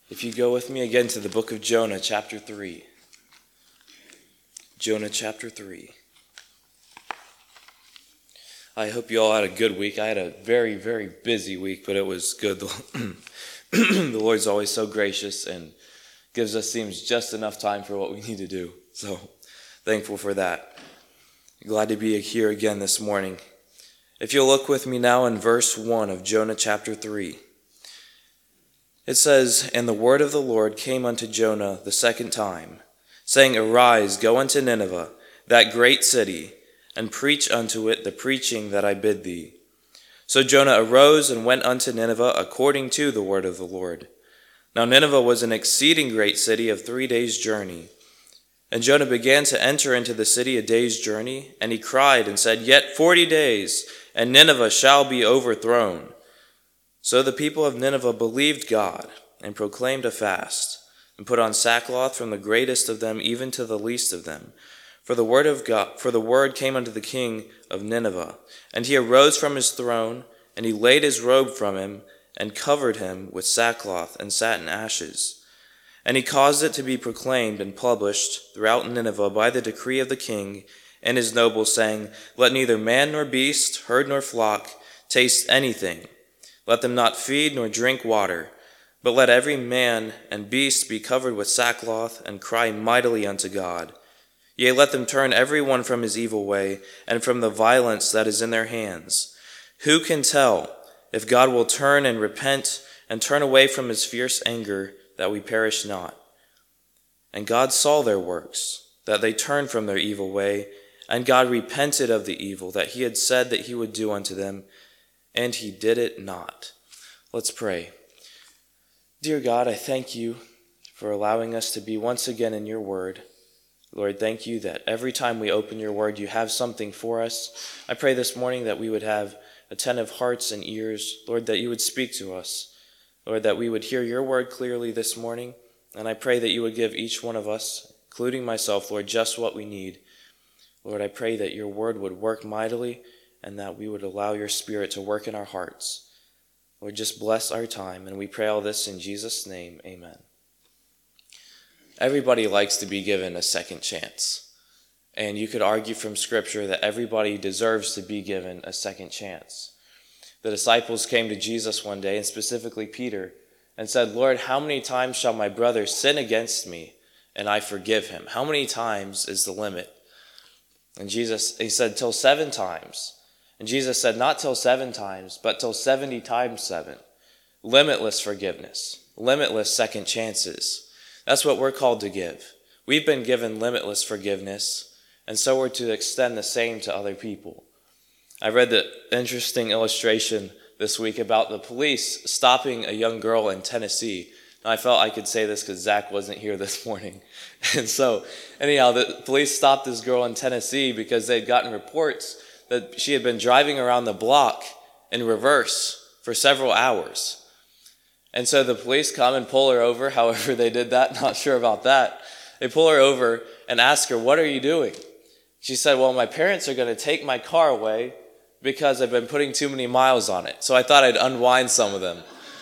If you go with me again to the book of Jonah, chapter 3. Jonah, chapter 3. I hope you all had a good week. I had a very, very busy week, but it was good. The Lord's always so gracious and gives us, seems, just enough time for what we need to do. So, thankful for that. Glad to be here again this morning. If you'll look with me now in verse 1 of Jonah chapter 3. It says, "And the word of the Lord came unto Jonah the second time, saying, Arise, go unto Nineveh, that great city, and preach unto it the preaching that I bid thee. So Jonah arose and went unto Nineveh according to the word of the Lord. Now Nineveh was an exceeding great city of 3 days' journey. And Jonah began to enter into the city a day's journey, and he cried and said, Yet 40 days, and Nineveh shall be overthrown. So the people of Nineveh believed God, and proclaimed a fast, and put on sackcloth from the greatest of them even to the least of them. For the word came unto the king of Nineveh, and he arose from his throne, and he laid his robe from him, and covered him with sackcloth and sat in ashes. And he caused it to be proclaimed and published throughout Nineveh by the decree of the king and his nobles, saying, Let neither man nor beast, herd nor flock, taste anything. Let them not feed nor drink water, but let every man and beast be covered with sackcloth, and cry mightily unto God. Yea, let them turn every one from his evil way, and from the violence that is in their hands. Who can tell if God will turn and repent, and turn away from his fierce anger, that we perish not? And God saw their works, that they turned from their evil way, and God repented of the evil that he had said that he would do unto them, and he did it not." Let's pray. Dear God, I thank you for allowing us to be once again in your word. Lord, thank you that every time we open your word, you have something for us. I pray this morning that we would have attentive hearts and ears. Lord, that you would speak to us. Lord, that we would hear your word clearly this morning. And I pray that you would give each one of us, including myself, Lord, just what we need. Lord, I pray that your word would work mightily and that we would allow your spirit to work in our hearts. Lord, just bless our time. And we pray all this in Jesus' name. Amen. Everybody likes to be given a second chance. And you could argue from Scripture that everybody deserves to be given a second chance. The disciples came to Jesus one day, and specifically Peter, and said, Lord, how many times shall my brother sin against me and I forgive him? How many times is the limit? And he said, till 7 times. And Jesus said, not till 7 times, but till 70 times 7. Limitless forgiveness, limitless second chances. That's what we're called to give. We've been given limitless forgiveness, and so we're to extend the same to other people. I read the interesting illustration this week about the police stopping a young girl in Tennessee. Now, I felt I could say this because Zach wasn't here this morning. And so, anyhow, the police stopped this girl in Tennessee because they'd gotten reports that she had been driving around the block in reverse for several hours. And so the police come and pull her over, however they did that, not sure about that. They pull her over and ask her, what are you doing? She said, well, my parents are going to take my car away because I've been putting too many miles on it. So I thought I'd unwind some of them.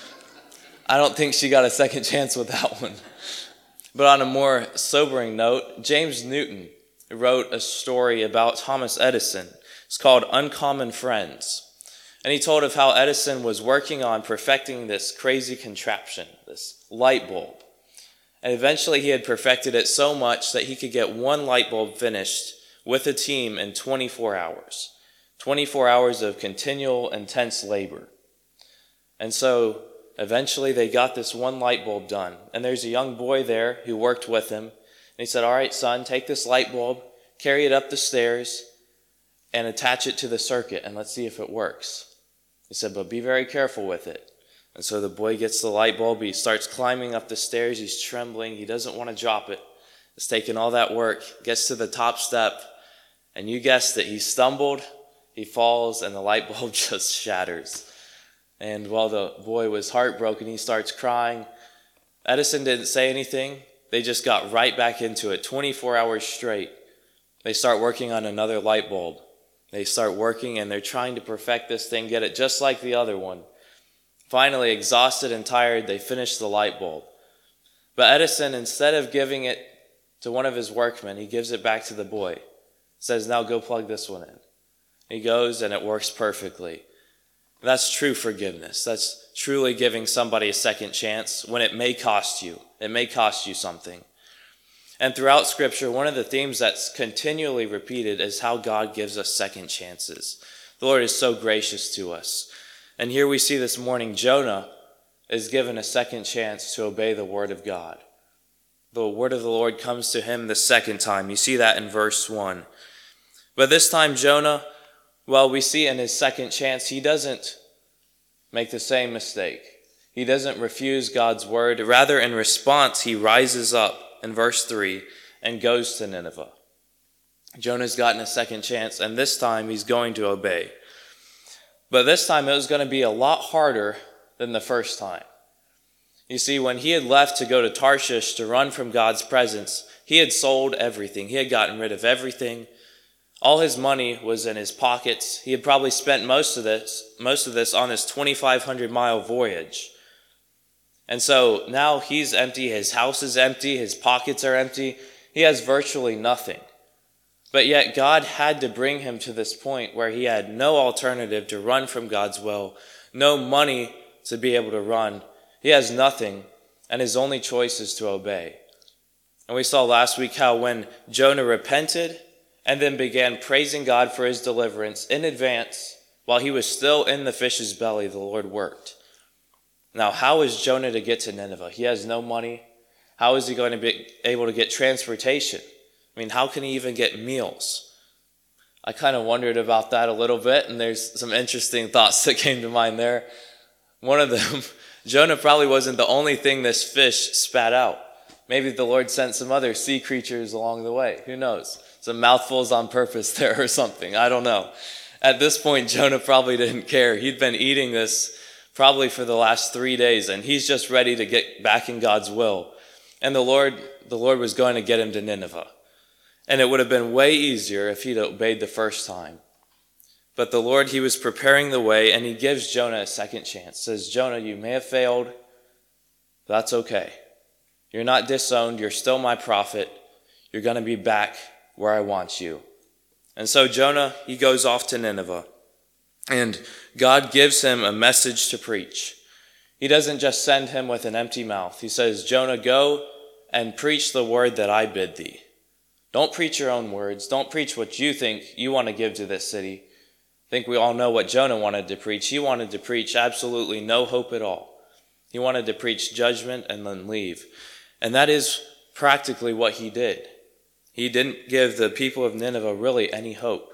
I don't think she got a second chance with that one. But on a more sobering note, James Newton wrote a story about Thomas Edison. It's called Uncommon Friends. And he told of how Edison was working on perfecting this crazy contraption, this light bulb. And eventually he had perfected it so much that he could get one light bulb finished with a team in 24 hours. 24 hours of continual, intense labor. And so eventually they got this one light bulb done. And there's a young boy there who worked with him. And he said, all right, son, take this light bulb, carry it up the stairs, and attach it to the circuit, and let's see if it works. He said, but be very careful with it. And so the boy gets the light bulb. He starts climbing up the stairs. He's trembling. He doesn't want to drop it. It's taken all that work. Gets to the top step, and you guessed it. He stumbled, he falls, and the light bulb just shatters. And while the boy was heartbroken, he starts crying. Edison didn't say anything. They just got right back into it, 24 hours straight. They start working on another light bulb. They start working, and they're trying to perfect this thing, get it just like the other one. Finally, exhausted and tired, they finish the light bulb. But Edison, instead of giving it to one of his workmen, he gives it back to the boy. Says, now go plug this one in. He goes and it works perfectly. That's true forgiveness. That's truly giving somebody a second chance when it may cost you. It may cost you something. And throughout Scripture, one of the themes that's continually repeated is how God gives us second chances. The Lord is so gracious to us. And here we see this morning, Jonah is given a second chance to obey the word of God. The word of the Lord comes to him the second time. You see that in verse 1. But this time Jonah, well, we see in his second chance, he doesn't make the same mistake. He doesn't refuse God's word. Rather, in response, he rises up in verse 3 and goes to Nineveh. Jonah's gotten a second chance, and this time he's going to obey. But this time it was going to be a lot harder than the first time. You see, when he had left to go to Tarshish to run from God's presence, he had sold everything. He had gotten rid of everything. All his money was in his pockets. He had probably spent most of this on his 2,500-mile voyage. And so now he's empty. His house is empty. His pockets are empty. He has virtually nothing. But yet God had to bring him to this point where he had no alternative to run from God's will, no money to be able to run. He has nothing, and his only choice is to obey. And we saw last week how when Jonah repented and then began praising God for his deliverance in advance, while he was still in the fish's belly, the Lord worked. Now, how is Jonah to get to Nineveh? He has no money. How is he going to be able to get transportation? I mean, how can he even get meals? I kind of wondered about that a little bit, and there's some interesting thoughts that came to mind there. One of them, Jonah probably wasn't the only thing this fish spat out. Maybe the Lord sent some other sea creatures along the way. Who knows? Some mouthfuls on purpose there or something. I don't know. At this point, Jonah probably didn't care. He'd been eating this probably for the last 3 days, and he's just ready to get back in God's will. And the Lord was going to get him to Nineveh. And it would have been way easier if he'd obeyed the first time. But the Lord, he was preparing the way, and he gives Jonah a second chance. Says, Jonah, you may have failed. That's okay. You're not disowned. You're still my prophet. You're going to be back where I want you. And so Jonah, he goes off to Nineveh. And God gives him a message to preach. He doesn't just send him with an empty mouth. He says, Jonah, go and preach the word that I bid thee. Don't preach your own words. Don't preach what you think you want to give to this city. I think we all know what Jonah wanted to preach. He wanted to preach absolutely no hope at all. He wanted to preach judgment and then leave. And that is practically what he did. He didn't give the people of Nineveh really any hope.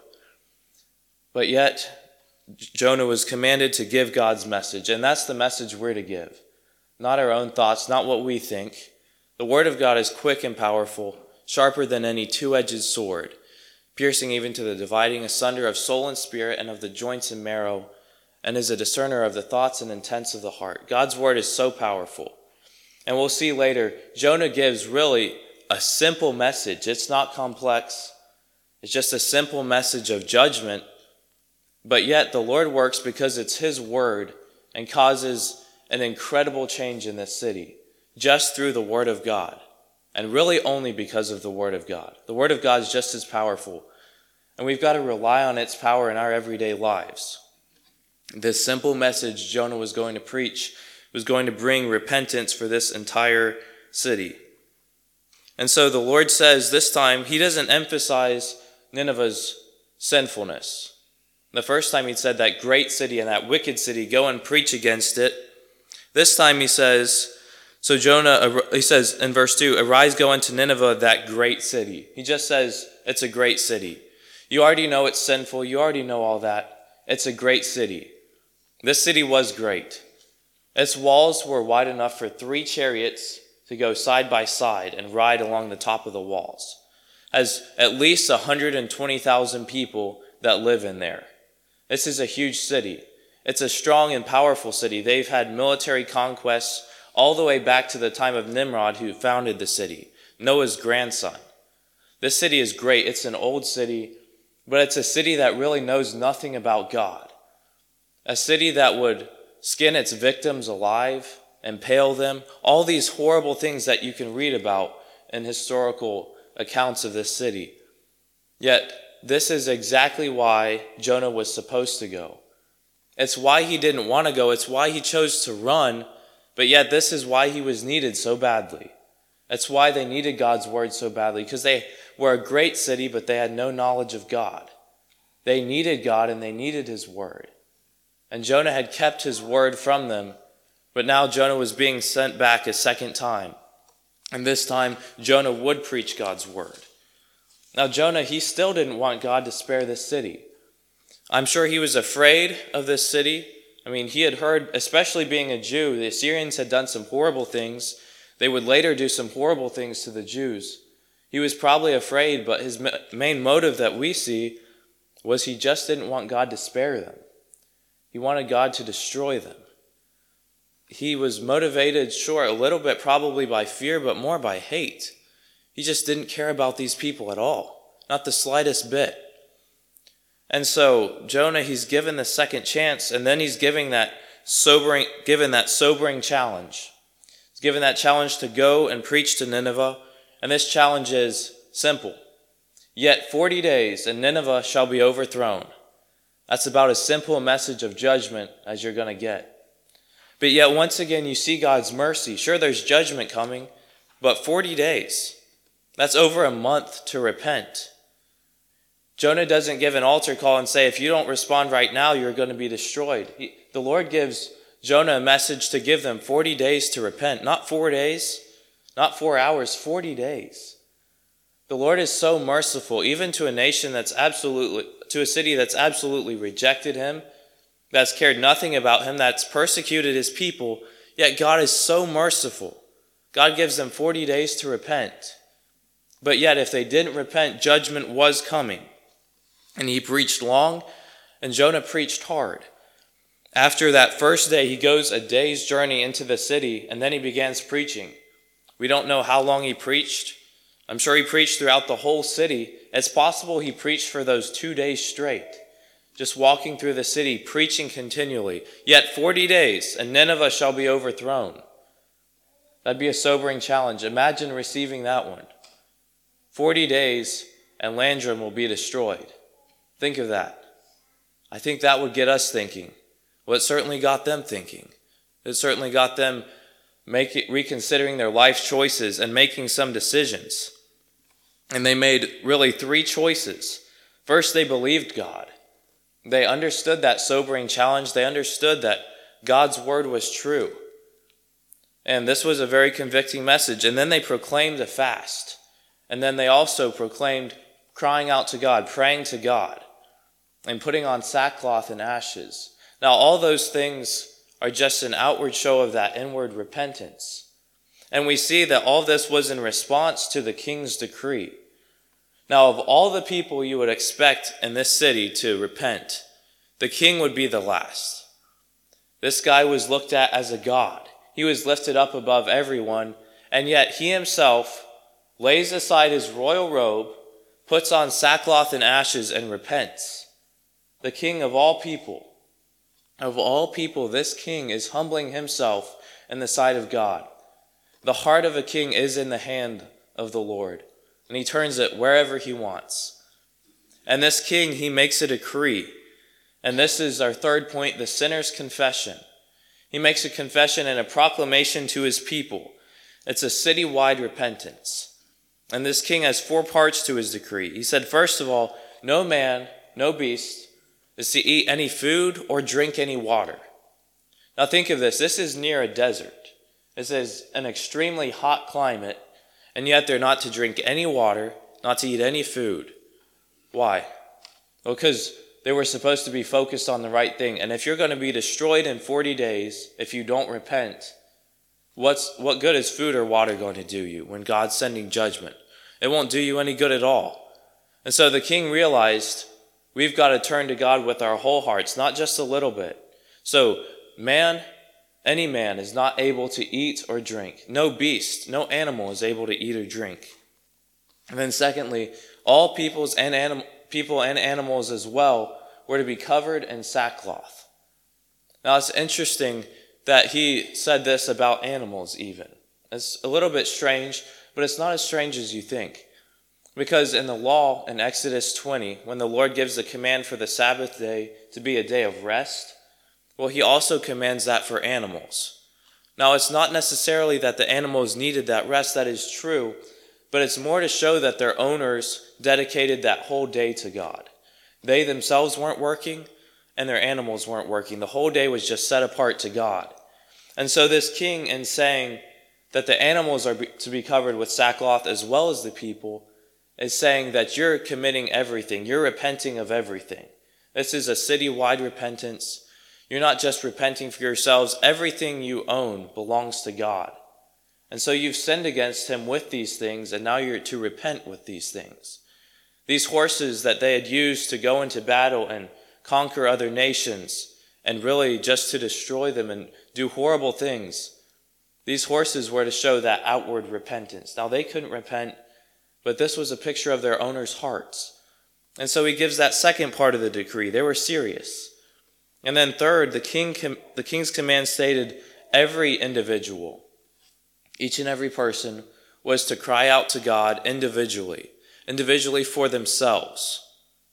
But yet, Jonah was commanded to give God's message, and that's the message we're to give. Not our own thoughts, not what we think. The word of God is quick and powerful, sharper than any two-edged sword, piercing even to the dividing asunder of soul and spirit and of the joints and marrow, and is a discerner of the thoughts and intents of the heart. God's word is so powerful. And we'll see later, Jonah gives really a simple message. It's not complex. It's just a simple message of judgment. But yet the Lord works because it's his word and causes an incredible change in this city just through the word of God. And really only because of the word of God. The word of God is just as powerful. And we've got to rely on its power in our everyday lives. This simple message Jonah was going to preach was going to bring repentance for this entire city. And so the Lord says this time, he doesn't emphasize Nineveh's sinfulness. The first time he said that great city and that wicked city, go and preach against it. This time he says, so Jonah, he says in verse 2, arise, go into Nineveh, that great city. He just says it's a great city. You already know it's sinful. You already know all that. It's a great city. This city was great. Its walls were wide enough for 3 chariots to go side by side and ride along the top of the walls. Has at least 120,000 people that live in there. This is a huge city. It's a strong and powerful city. They've had military conquests all the way back to the time of Nimrod, who founded the city, Noah's grandson. This city is great. It's an old city, but it's a city that really knows nothing about God. A city that would skin its victims alive impale them, all these horrible things that you can read about in historical accounts of this city. Yet, this is exactly why Jonah was supposed to go. It's why he didn't want to go. It's why he chose to run, but yet this is why he was needed so badly. That's why they needed God's word so badly, because they were a great city, but they had no knowledge of God. They needed God and they needed his word. And Jonah had kept his word from them, but now Jonah was being sent back a second time. And this time, Jonah would preach God's word. Now, Jonah, he still didn't want God to spare this city. I'm sure he was afraid of this city. I mean, he had heard, especially being a Jew, the Assyrians had done some horrible things. They would later do some horrible things to the Jews. He was probably afraid, but his main motive that we see was he just didn't want God to spare them. He wanted God to destroy them. He was motivated, sure, a little bit probably by fear, but more by hate. He just didn't care about these people at all, not the slightest bit. And so Jonah, he's given the second chance, and then he's given that sobering challenge. He's given that challenge to go and preach to Nineveh, and this challenge is simple. Yet 40 days, and Nineveh shall be overthrown. That's about as simple a message of judgment as you're going to get. But yet once again, you see God's mercy. Sure, there's judgment coming, but 40 days. That's over a month to repent. Jonah doesn't give an altar call and say, if you don't respond right now, you're going to be destroyed. The Lord gives Jonah a message to give them 40 days to repent. Not 4 days, not 4 hours, 40 days. The Lord is so merciful, even to a city that's absolutely rejected him, that's cared nothing about him, that's persecuted his people, yet God is so merciful. God gives them 40 days to repent. But yet, if they didn't repent, judgment was coming. And he preached long, and Jonah preached hard. After that first day, he goes a day's journey into the city, and then he begins preaching. We don't know how long he preached. I'm sure he preached throughout the whole city. It's possible he preached for those 2 days straight, just walking through the city, preaching continually. Yet 40 days, and Nineveh shall be overthrown. That'd be a sobering challenge. Imagine receiving that one. 40 days, and Landrum will be destroyed. Think of that. I think that would get us thinking. Well, it certainly got them thinking. It certainly got them reconsidering their life choices and making some decisions. And they made really 3 choices. First, they believed God. They understood that sobering challenge. They understood that God's word was true. And this was a very convicting message. And then they proclaimed a fast. And then they also proclaimed crying out to God, praying to God, and putting on sackcloth and ashes. Now, all those things are just an outward show of that inward repentance. And we see that all this was in response to the king's decree. Now, of all the people you would expect in this city to repent, the king would be the last. This guy was looked at as a god. He was lifted up above everyone, and yet he himself lays aside his royal robe, puts on sackcloth and ashes, and repents. The king of all people, this king is humbling himself in the sight of God. The heart of a king is in the hand of the Lord, and he turns it wherever he wants. And this king, he makes a decree. And this is our third point, the sinner's confession. He makes a confession and a proclamation to his people. It's a citywide repentance. And this king has 4 parts to his decree. He said, first of all, no man, no beast is to eat any food or drink any water. Now think of this. This is near a desert. This is an extremely hot climate, and yet they're not to drink any water, not to eat any food. Why? Well, because they were supposed to be focused on the right thing. And if you're going to be destroyed in 40 days, if you don't repent, what good is food or water going to do you when God's sending judgment? It won't do you any good at all. And so the king realized we've got to turn to God with our whole hearts, not just a little bit. So any man is not able to eat or drink. No beast, no animal is able to eat or drink. And then secondly, all people and animals as well were to be covered in sackcloth. Now it's interesting that he said this about animals even. It's a little bit strange, but it's not as strange as you think. Because in the law in Exodus 20, when the Lord gives the command for the Sabbath day to be a day of rest, well, he also commands that for animals. Now, it's not necessarily that the animals needed that rest, that is true, but it's more to show that their owners dedicated that whole day to God. They themselves weren't working, and their animals weren't working. The whole day was just set apart to God. And so this king, in saying that the animals are to be covered with sackcloth as well as the people, is saying that you're committing everything. You're repenting of everything. This is a citywide repentance. You're not just repenting for yourselves. Everything you own belongs to God. And so you've sinned against him with these things, and now you're to repent with these things. These horses that they had used to go into battle and conquer other nations, and really just to destroy them and do horrible things, these horses were to show that outward repentance. Now, they couldn't repent, but this was a picture of their owners' hearts. And so he gives that second part of the decree. They were serious. And then third, the king's command stated every individual, each and every person, was to cry out to God individually for themselves.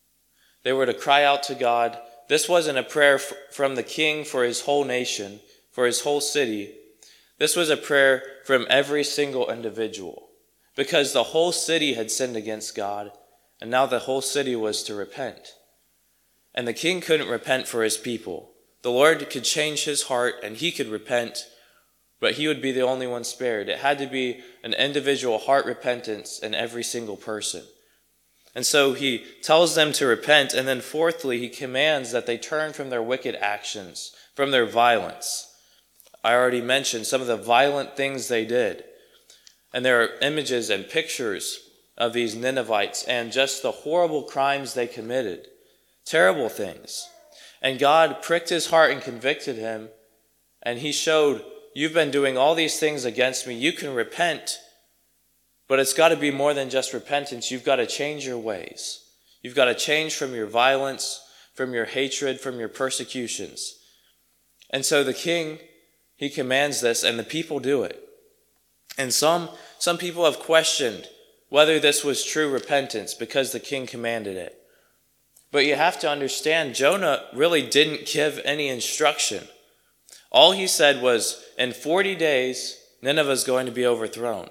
They were to cry out to God. This wasn't a prayer from the king for his whole nation, for his whole city. This was a prayer from every single individual, because the whole city had sinned against God, and now the whole city was to repent. And the king couldn't repent for his people. The Lord could change his heart, and he could repent, but he would be the only one spared. It had to be an individual heart repentance in every single person. And so he tells them to repent, and then fourthly, he commands that they turn from their wicked actions, from their violence. I already mentioned some of the violent things they did. And there are images and pictures of these Ninevites and just the horrible crimes they committed. Terrible things. And God pricked his heart and convicted him, and he showed, you've been doing all these things against me. You can repent, but it's got to be more than just repentance. You've got to change your ways. You've got to change from your violence, from your hatred, from your persecutions. And so the king, he commands this, and the people do it. And some people have questioned whether this was true repentance because the king commanded it. But you have to understand, Jonah really didn't give any instruction. All he said was, in 40 days, Nineveh is going to be overthrown.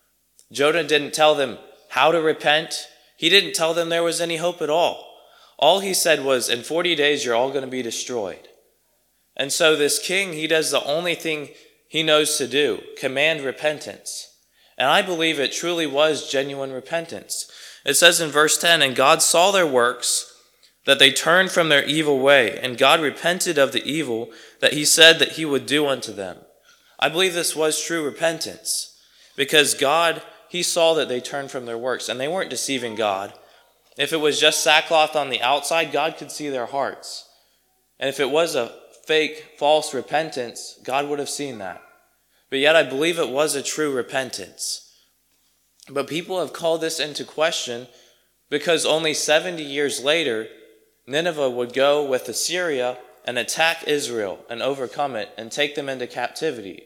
Jonah didn't tell them how to repent. He didn't tell them there was any hope at all. All he said was, in 40 days, you're all going to be destroyed. And so this king, he does the only thing he knows to do, command repentance. And I believe it truly was genuine repentance. It says in verse 10, and God saw their works, that they turned from their evil way, and God repented of the evil that he said that he would do unto them. I believe this was true repentance, because God, he saw that they turned from their works, and they weren't deceiving God. If it was just sackcloth on the outside, God could see their hearts. And if it was a fake, false repentance, God would have seen that. But yet I believe it was a true repentance. But people have called this into question because only 70 years later, Nineveh would go with Assyria and attack Israel and overcome it and take them into captivity.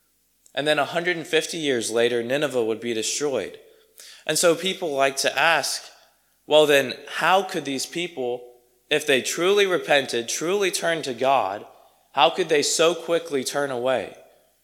And then 150 years later, Nineveh would be destroyed. And so people like to ask, well then, how could these people, if they truly repented, truly turned to God, how could they so quickly turn away?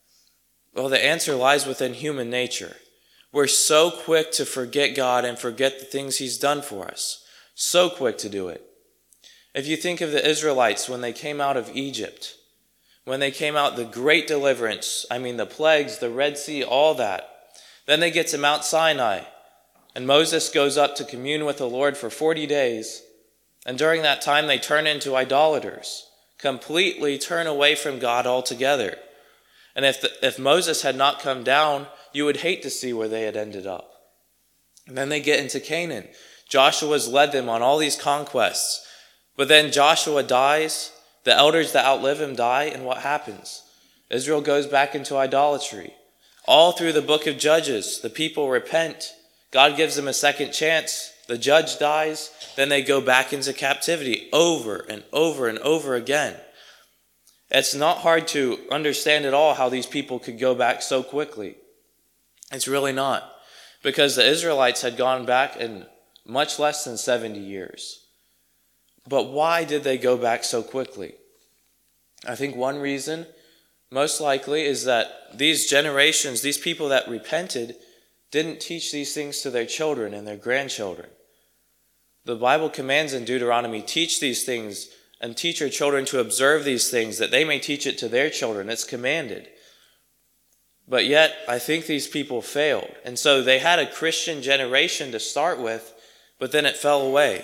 Well, the answer lies within human nature. We're so quick to forget God and forget the things he's done for us. So quick to do it. If you think of the Israelites when they came out of Egypt, when they came out, the great deliverance, the plagues, the Red Sea, all that. Then they get to Mount Sinai, and Moses goes up to commune with the Lord for 40 days. And during that time, they turn into idolaters, completely turn away from God altogether. And if Moses had not come down, you would hate to see where they had ended up. And then they get into Canaan. Joshua's led them on all these conquests. But then Joshua dies, the elders that outlive him die, and what happens? Israel goes back into idolatry. All through the book of Judges, the people repent. God gives them a second chance. The judge dies. Then they go back into captivity over and over and over again. It's not hard to understand at all how these people could go back so quickly. It's really not, because the Israelites had gone back in much less than 70 years. But why did they go back so quickly? I think one reason, most likely, is that these generations, these people that repented, didn't teach these things to their children and their grandchildren. The Bible commands in Deuteronomy, teach these things and teach your children to observe these things, that they may teach it to their children. It's commanded. But yet, I think these people failed. And so they had a Christian generation to start with, but then it fell away.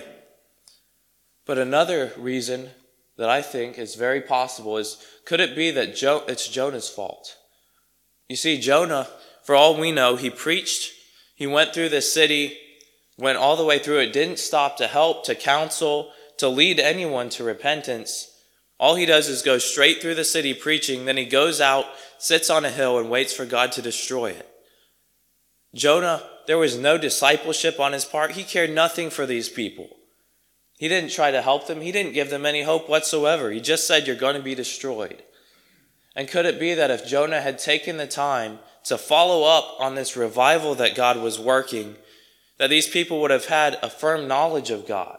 But another reason that I think is very possible is, could it be that it's Jonah's fault? You see, Jonah, for all we know, he preached, he went through the city, went all the way through it, didn't stop to help, to counsel, to lead anyone to repentance. All he does is go straight through the city preaching, then he goes out, sits on a hill, and waits for God to destroy it. Jonah, there was no discipleship on his part. He cared nothing for these people. He didn't try to help them. He didn't give them any hope whatsoever. He just said, you're going to be destroyed. And could it be that if Jonah had taken the time to follow up on this revival that God was working, that these people would have had a firm knowledge of God?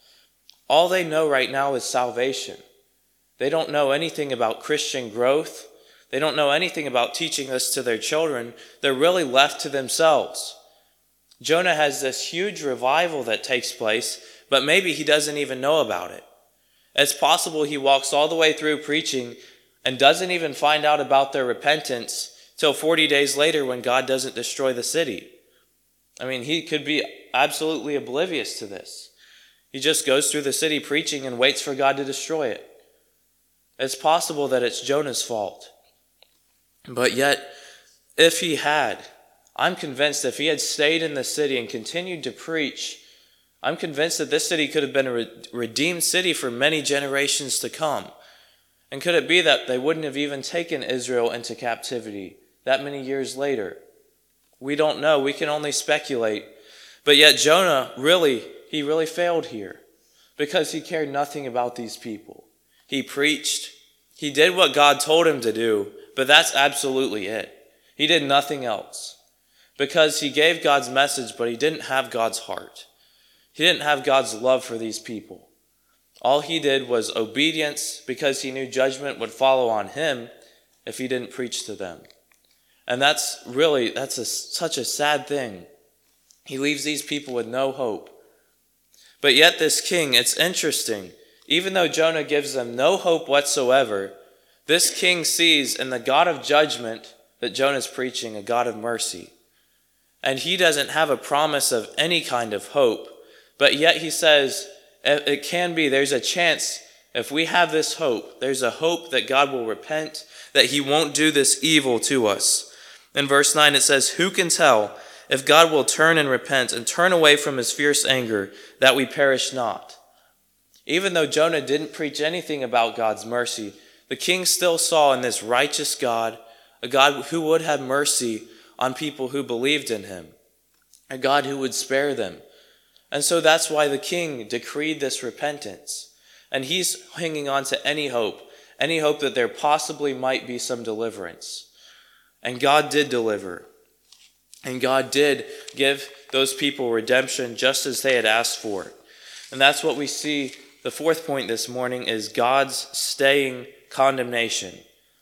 All they know right now is salvation. They don't know anything about Christian growth. They don't know anything about teaching this to their children. They're really left to themselves. Jonah has this huge revival that takes place, but maybe he doesn't even know about it. It's possible he walks all the way through preaching and doesn't even find out about their repentance till 40 days later when God doesn't destroy the city. I mean, he could be absolutely oblivious to this. He just goes through the city preaching and waits for God to destroy it. It's possible that it's Jonah's fault. But yet, if he had, I'm convinced if he had stayed in the city and continued to preach, I'm convinced that this city could have been a redeemed city for many generations to come. And could it be that they wouldn't have even taken Israel into captivity that many years later? We don't know. We can only speculate. But yet Jonah he really failed here because he cared nothing about these people. He preached. He did what God told him to do, but that's absolutely it. He did nothing else because he gave God's message, but he didn't have God's heart. He didn't have God's love for these people. All he did was obedience because he knew judgment would follow on him if he didn't preach to them. And that's such a sad thing. He leaves these people with no hope. But yet this king, it's interesting. Even though Jonah gives them no hope whatsoever, this king sees in the God of judgment that Jonah's preaching a God of mercy. And he doesn't have a promise of any kind of hope. But yet he says, it can be, there's a chance, if we have this hope, there's a hope that God will repent, that he won't do this evil to us. In verse 9 it says, who can tell if God will turn and repent and turn away from his fierce anger, that we perish not? Even though Jonah didn't preach anything about God's mercy, the king still saw in this righteous God, a God who would have mercy on people who believed in him, a God who would spare them. And so that's why the king decreed this repentance. And he's hanging on to any hope that there possibly might be some deliverance. And God did deliver. And God did give those people redemption just as they had asked for. And that's what we see. The fourth point this morning is God's staying condemnation.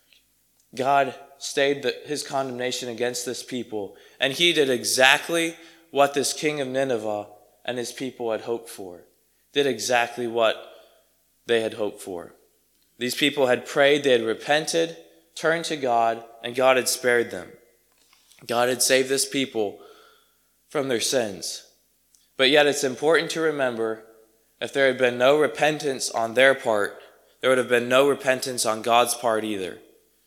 God stayed his condemnation against this people. And he did exactly what this king of Nineveh and his people had hoped for. Did exactly what they had hoped for. These people had prayed, they had repented, turned to God, and God had spared them. God had saved this people from their sins. But yet it's important to remember, if there had been no repentance on their part, there would have been no repentance on God's part either.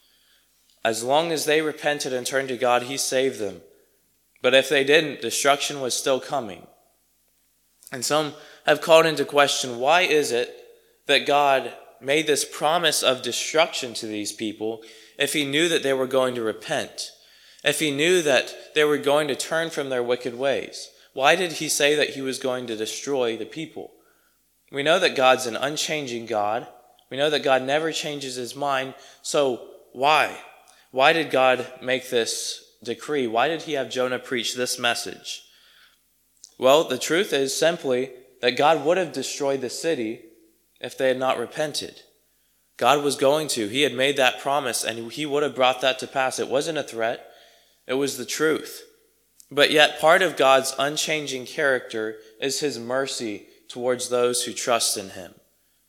As long as they repented and turned to God, he saved them. But if they didn't, destruction was still coming. And some have called into question, why is it that God made this promise of destruction to these people if he knew that they were going to repent? If he knew that they were going to turn from their wicked ways? Why did he say that he was going to destroy the people? We know that God's an unchanging God, We know that God never changes his mind. So why? Why did God make this decree? Why did he have Jonah preach this message? Well, the truth is simply that God would have destroyed the city if they had not repented. God was going to. He had made that promise, and he would have brought that to pass. It wasn't a threat. It was the truth. But yet part of God's unchanging character is his mercy towards those who trust in him.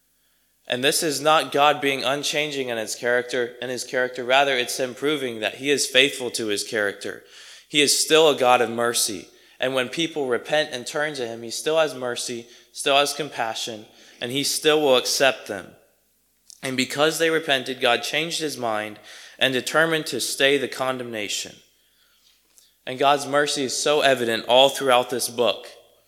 And this is not God being unchanging in his character, rather it's him proving that he is faithful to his character. He is still a God of mercy. And when people repent and turn to him, he still has mercy, still has compassion, and he still will accept them. And because they repented, God changed his mind and determined to stay the condemnation. And God's mercy is so evident all throughout this book.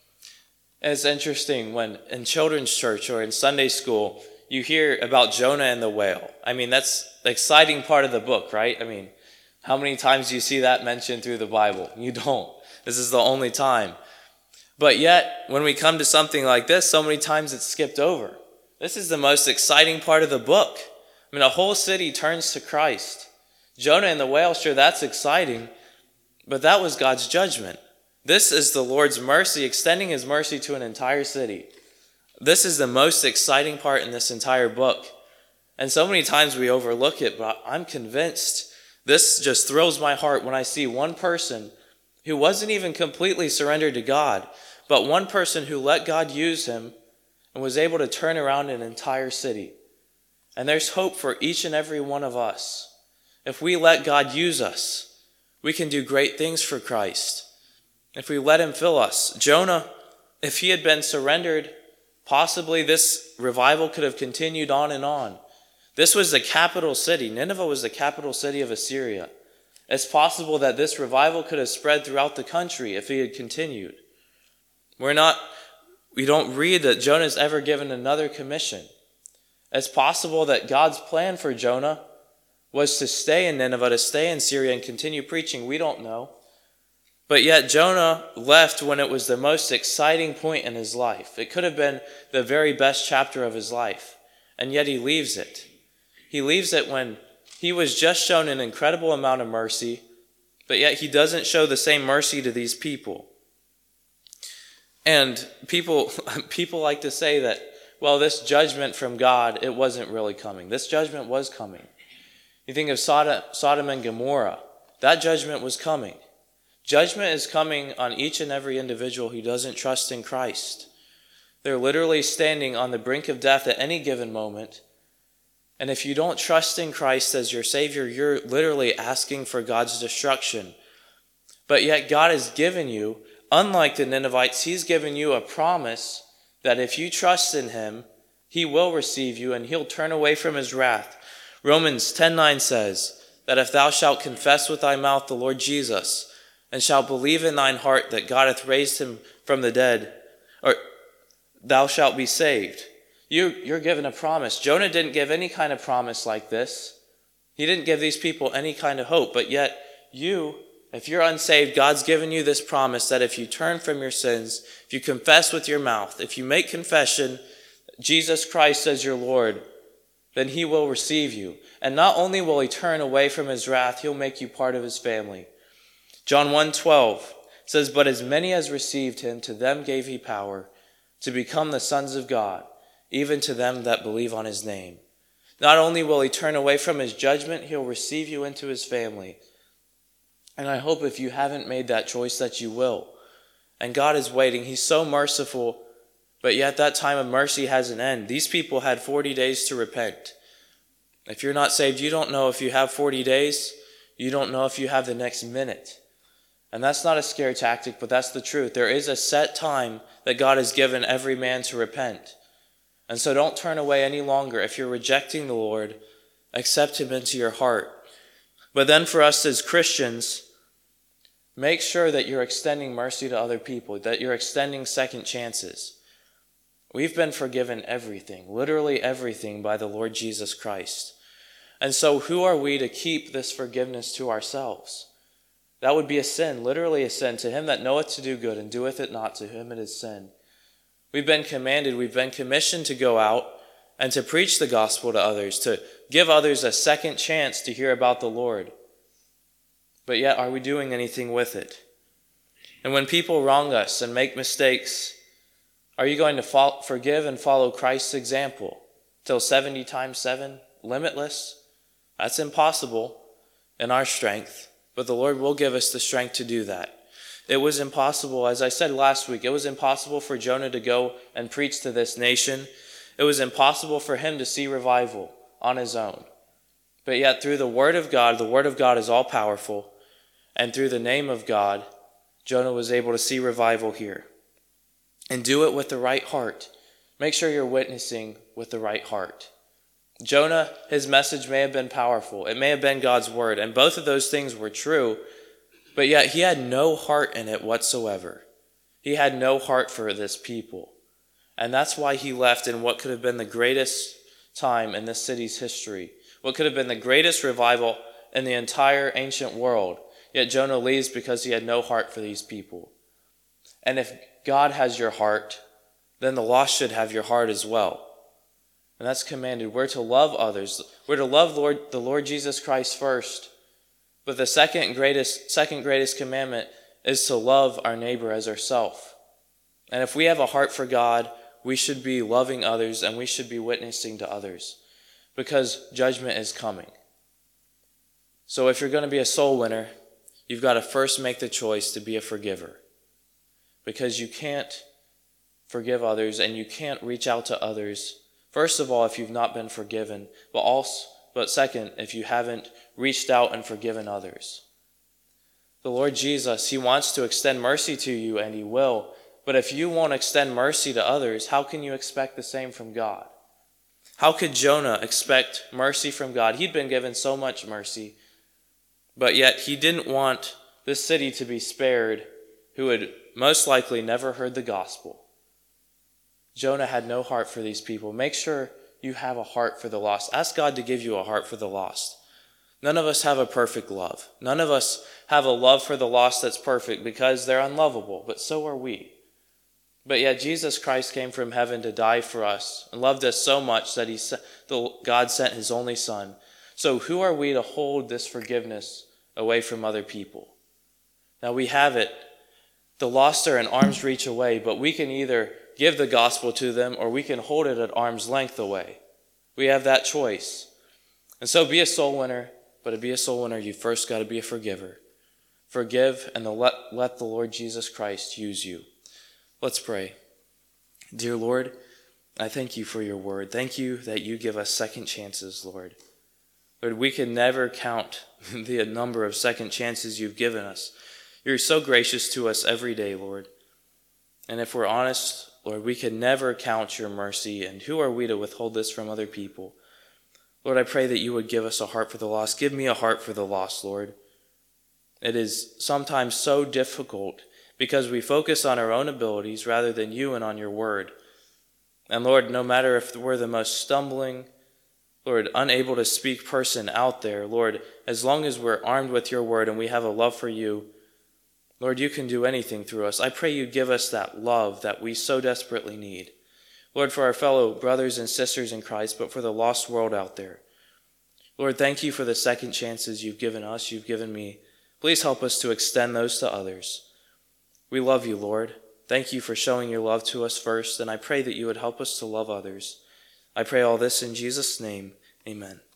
And it's interesting when in children's church or in Sunday school, you hear about Jonah and the whale. I mean, that's the exciting part of the book, right? I mean, how many times do you see that mentioned through the Bible? You don't. This is the only time. But yet, when we come to something like this, so many times it's skipped over. This is the most exciting part of the book. I mean, a whole city turns to Christ. Jonah and the whale, sure, that's exciting, but that was God's judgment. This is the Lord's mercy, extending his mercy to an entire city. This is the most exciting part in this entire book. And so many times we overlook it, but I'm convinced this just thrills my heart when I see one person who wasn't even completely surrendered to God, but one person who let God use him and was able to turn around an entire city. And there's hope for each and every one of us. If we let God use us, we can do great things for Christ. If we let him fill us. Jonah, if he had been surrendered, possibly this revival could have continued on and on. This was the capital city. Nineveh was the capital city of Assyria. It's possible that this revival could have spread throughout the country if he had continued. We don't read that Jonah's ever given another commission. It's possible that God's plan for Jonah was to stay in Nineveh, to stay in Syria and continue preaching. We don't know. But yet Jonah left when it was the most exciting point in his life. It could have been the very best chapter of his life. And yet he leaves it. He leaves it when he was just shown an incredible amount of mercy, but yet he doesn't show the same mercy to these people. And people like to say that, well, this judgment from God, it wasn't really coming. This judgment was coming. You think of Sodom and Gomorrah. That judgment was coming. Judgment is coming on each and every individual who doesn't trust in Christ. They're literally standing on the brink of death at any given moment. And if you don't trust in Christ as your Savior, you're literally asking for God's destruction. But yet God has given you, unlike the Ninevites, he's given you a promise that if you trust in him, he will receive you and he'll turn away from his wrath. Romans 10:9 says that if thou shalt confess with thy mouth the Lord Jesus, and shalt believe in thine heart that God hath raised him from the dead, or thou shalt be saved. You're given a promise. Jonah didn't give any kind of promise like this. He didn't give these people any kind of hope. But yet if you're unsaved, God's given you this promise that if you turn from your sins, if you confess with your mouth, if you make confession, Jesus Christ as your Lord, then he will receive you. And not only will he turn away from his wrath, he'll make you part of his family. John 1:12 says, but as many as received him, to them gave he power to become the sons of God, even to them that believe on his name. Not only will he turn away from his judgment, he'll receive you into his family. And I hope if you haven't made that choice that you will. And God is waiting. He's so merciful, but yet that time of mercy has an end. These people had 40 days to repent. If you're not saved, you don't know if you have 40 days. You don't know if you have the next minute. And that's not a scare tactic, but that's the truth. There is a set time that God has given every man to repent. And so don't turn away any longer. If you're rejecting the Lord, accept him into your heart. But then for us as Christians, make sure that you're extending mercy to other people, that you're extending second chances. We've been forgiven everything, literally everything, by the Lord Jesus Christ. And so who are we to keep this forgiveness to ourselves? That would be a sin, literally a sin. To him that knoweth to do good and doeth it not, to him it is sin. We've been commanded, we've been commissioned to go out and to preach the gospel to others, to give others a second chance to hear about the Lord. But yet, are we doing anything with it? And when people wrong us and make mistakes, are you going to forgive and follow Christ's example till 70 times 7, limitless? That's impossible in our strength, but the Lord will give us the strength to do that. It was impossible, as I said last week, it was impossible for Jonah to go and preach to this nation. It was impossible for him to see revival on his own. But yet through the Word of God is all powerful, and through the name of God, Jonah was able to see revival here. And do it with the right heart. Make sure you're witnessing with the right heart. Jonah, his message may have been powerful. It may have been God's word, and both of those things were true, but yet he had no heart in it whatsoever. He had no heart for this people. And that's why he left in what could have been the greatest time in this city's history, what could have been the greatest revival in the entire ancient world. Yet Jonah leaves because he had no heart for these people. And if God has your heart, then the lost should have your heart as well. And that's commanded. We're to love others. We're to love the Lord Jesus Christ first. But the second greatest commandment is to love our neighbor as ourselves. And if we have a heart for God, we should be loving others and we should be witnessing to others, because judgment is coming. So if you're going to be a soul winner, you've got to first make the choice to be a forgiver, because you can't forgive others and you can't reach out to others, first of all, if you've not been forgiven, but second, if you haven't reached out and forgiven others. The Lord Jesus, he wants to extend mercy to you, and he will. But if you won't extend mercy to others, how can you expect the same from God? How could Jonah expect mercy from God? He'd been given so much mercy, but yet he didn't want this city to be spared, who had most likely never heard the gospel. Jonah had no heart for these people. Make sure you have a heart for the lost. Ask God to give you a heart for the lost. None of us have a perfect love. None of us have a love for the lost that's perfect, because they're unlovable, but so are we. But yet Jesus Christ came from heaven to die for us and loved us so much that God sent his only Son. So who are we to hold this forgiveness away from other people? Now we have it. The lost are an arm's reach away, but we can either give the gospel to them or we can hold it at arm's length away. We have that choice. And so be a soul winner, but to be a soul winner, you first got to be a forgiver. Forgive and let the Lord Jesus Christ use you. Let's pray. Dear Lord, I thank you for your word. Thank you that you give us second chances, Lord. Lord, we can never count the number of second chances you've given us. You're so gracious to us every day, Lord. And if we're honest, Lord, we can never count your mercy, and who are we to withhold this from other people? Lord, I pray that you would give us a heart for the lost. Give me a heart for the lost, Lord. It is sometimes so difficult because we focus on our own abilities rather than you and on your word. And Lord, no matter if we're the most stumbling, Lord, unable to speak person out there, Lord, as long as we're armed with your word and we have a love for you, Lord, you can do anything through us. I pray you give us that love that we so desperately need. Lord, for our fellow brothers and sisters in Christ, but for the lost world out there. Lord, thank you for the second chances you've given us, you've given me. Please help us to extend those to others. We love you, Lord. Thank you for showing your love to us first, and I pray that you would help us to love others. I pray all this in Jesus' name. Amen.